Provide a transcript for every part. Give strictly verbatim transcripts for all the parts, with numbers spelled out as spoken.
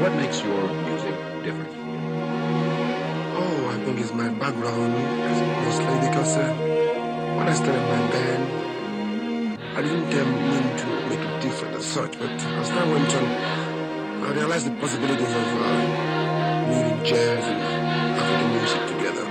what makes your music different? Oh, I think it's my background, mostly because uh, when I started my band, I didn't um, mean to make it different as such, but as time went on, I realized the possibilities of uh, meeting jazz and African music together.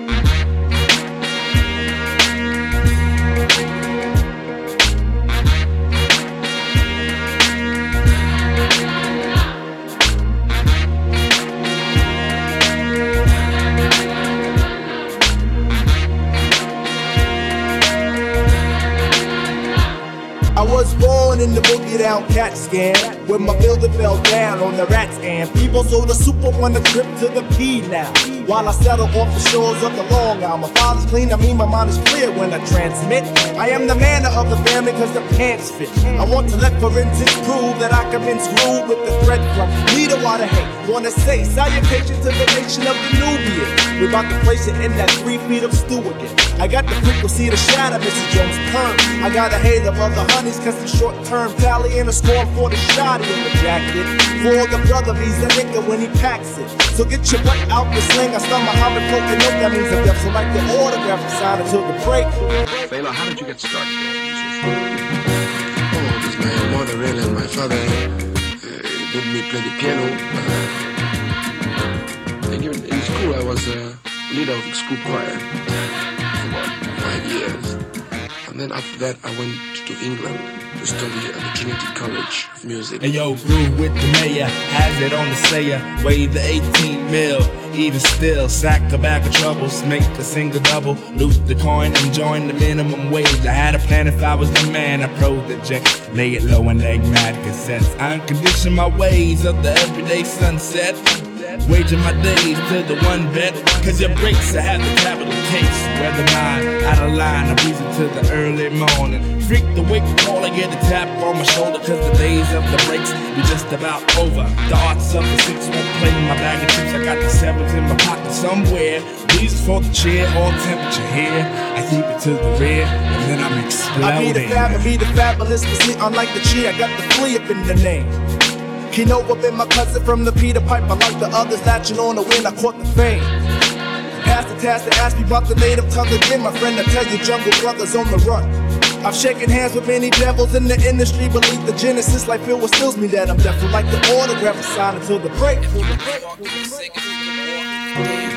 I was born in the boogie down cat scan, when my building fell down on the rats and people sold the soup up on the trip to the P now. While I settle off the shores of the Long Island, my father's clean, I mean my mind is clear when I transmit. I am the man of the family cause the pants fit. I want to let forensics prove that I can been screwed with the thread from leader water hate. Wanna say salutations to the nation of the Nubians. We're about to place it in that three feet of stew again. I got the frequency to shatter Missus Jones' perm. I got a hate of other honeys cause the short term tally and a score for the shotty in the jacket. For the brother, he's a nigga when he packs it. So get your butt out the sling. I start Muhammad poking up, that means I'm deaf. So like the autograph sign until the break. Fela, how did you get started as a musician? Oh, it was my mother really and my father uh, made me play the piano. Uh, I think in, in school I was uh, leader of the school choir for about five years. And then after that I went to England to study at the Trinity College of Music. And yo, groove with the mayor, has it on the sayer, weigh the eighteen mil. Even still, sack a bag of troubles, make a single double, loot the coin and join the minimum wage. I had a plan if I was the man, I project, lay it low and leg mad cassettes. I uncondition my ways of the everyday sunset, waging my days to the one bet, cause your breaks I have the capital case. Whether mine, out of line, I breeze it to the early morning. Freak the wake call, I get a tap on my shoulder, cause the days of the breaks be just about over. The arts of the six won't play my bag of chips, I got the sevens in my pocket somewhere. Reasons for the cheer, all temperature here. I keep it to the rear, and then I'm exploding. I be the fab, I be the fabulous, but see, unlike the cheer, I got the flea up in the name. Kinoa been my cousin from the Peter Piper, like the others latching on the wind, I caught the fame. Pass the task to ask me about the native tongue again, my friend, I tell you, Jungle Brothers on the run. I've shaken hands with many devils in the industry, believe the genesis like Phil what stills me that I'm deaf, like the autograph sign until the break.